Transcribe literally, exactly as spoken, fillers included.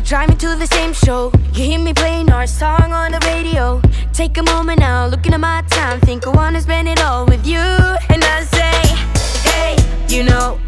drive me to the same show. You hear me playing our song on the radio. Take a moment now, looking at my time, think I wanna spend it all with you. And I say, hey, you know